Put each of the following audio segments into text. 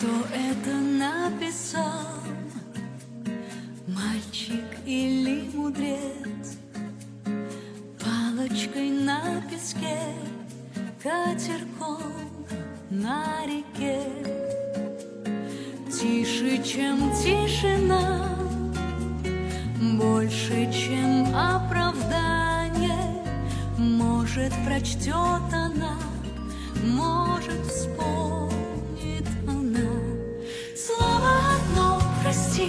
Кто это написал? Мальчик или мудрец? Палочкой на песке, катерком на реке. Тише, чем тишина, больше, чем оправдание. Может, прочтет она, может, вспомнит она. Слово одно прости,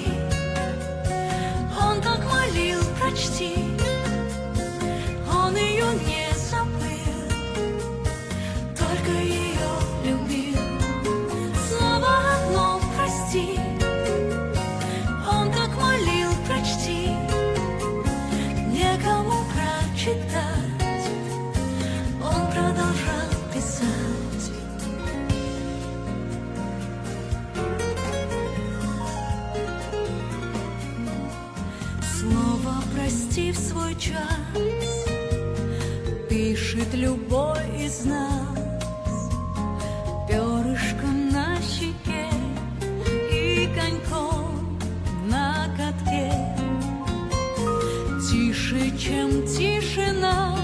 он так молил, прочти. Он ее не забыл, только ее любил. Слово одно прости, он так молил, прочти. Некому прочитать, он продолжал писать. Слово прости в свой час пишет любой из нас перышком на щеке и коньком на катке. Тише, чем тишина,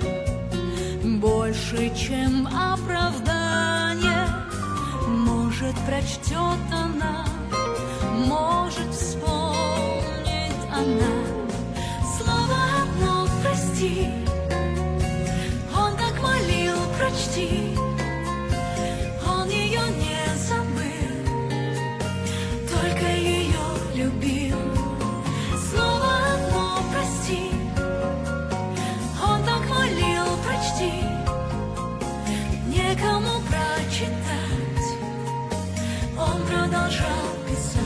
больше, чем оправдание. Может, прочтет она, может, вспомнит она. Слово одно прости, он так молил, прочти. Он ее не забыл, только ее любил. Слово одно прости, он так молил, прочти. Некому прочитать, он продолжал писать.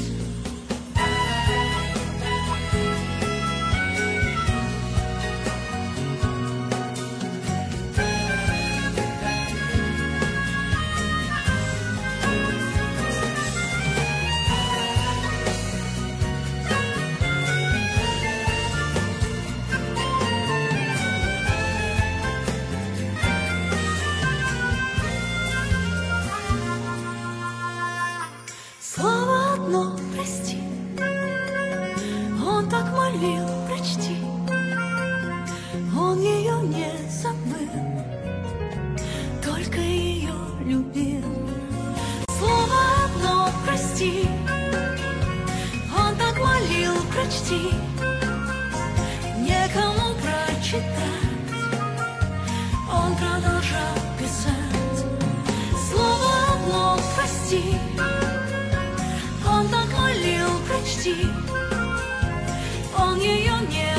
Слово одно прости, он так молил, прочти. Он ее не забыл, только ее любил. Слово одно прости, он так молил, прочти. Некому прочитать, он продолжал писать. Слово одно прости, он так молил, прочти. Он ее не